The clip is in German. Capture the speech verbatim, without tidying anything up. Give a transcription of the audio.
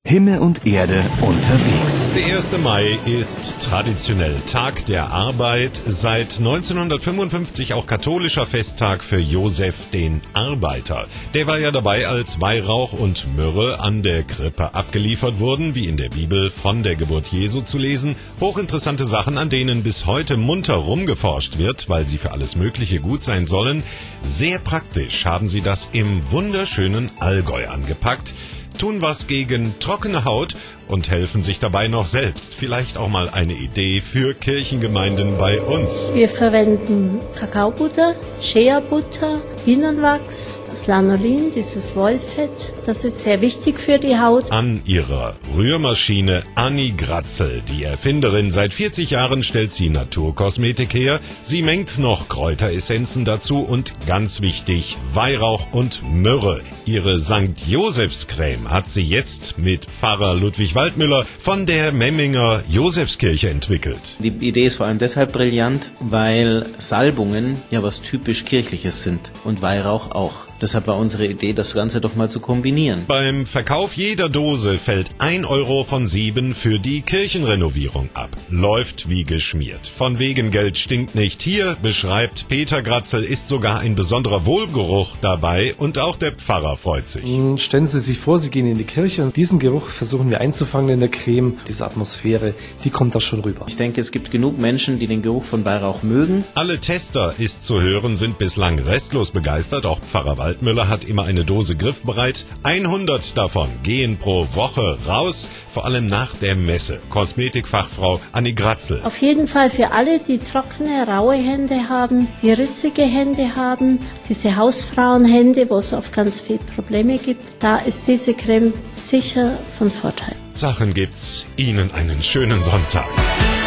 Himmel und Erde unterwegs. Der erste Mai ist traditionell Tag der Arbeit, seit neunzehnhundertfünfundfünfzig auch katholischer Festtag für Josef den Arbeiter. Der war ja dabei, als Weihrauch und Myrrhe an der Krippe abgeliefert wurden, wie in der Bibel von der Geburt Jesu zu lesen. Hochinteressante Sachen, an denen bis heute munter rumgeforscht wird, weil sie für alles Mögliche gut sein sollen. Sehr praktisch haben sie das im wunderschönen Allgäu angepackt. Tun was gegen trockene Haut und helfen sich dabei noch selbst. Vielleicht auch mal eine Idee für Kirchengemeinden bei uns. Wir verwenden Kakaobutter, Shea-Butter, Bienenwachs, das Lanolin, dieses Wollfett. Das ist sehr wichtig für die Haut. An ihrer Rührmaschine Anni Gratzel, die Erfinderin. Seit vierzig Jahren stellt sie Naturkosmetik her. Sie mengt noch Kräuteressenzen dazu und ganz wichtig, Weihrauch und Myrrhe. Ihre Sankt Josefs-Creme hat sie jetzt mit Pfarrer Ludwig Waldmüller von der Memminger Josefskirche entwickelt. Die Idee ist vor allem deshalb brillant, weil Salbungen ja was typisch Kirchliches sind und Weihrauch auch. Deshalb war unsere Idee, das Ganze doch mal zu kombinieren. Beim Verkauf jeder Dose fällt ein Euro von sieben für die Kirchenrenovierung ab. Läuft wie geschmiert. Von wegen Geld stinkt nicht. Hier, beschreibt Peter Gratzel, ist sogar ein besonderer Wohlgeruch dabei und auch der Pfarrer freut sich. Stellen Sie sich vor, Sie gehen in die Kirche und diesen Geruch versuchen wir einzufangen in der Creme. Diese Atmosphäre, die kommt da schon rüber. Ich denke, es gibt genug Menschen, die den Geruch von Weihrauch mögen. Alle Tester, ist zu hören, sind bislang restlos begeistert. Auch Pfarrer Waldmüller hat immer eine Dose griffbereit. hundert davon gehen pro Woche raus, vor allem nach der Messe. Kosmetikfachfrau Anni Gratzel. Auf jeden Fall für alle, die trockene, raue Hände haben, die rissige Hände haben, diese Hausfrauenhände, wo es oft ganz viele Probleme gibt, da ist diese Creme sicher von Vorteil. Sachen gibt's. Ihnen einen schönen Sonntag.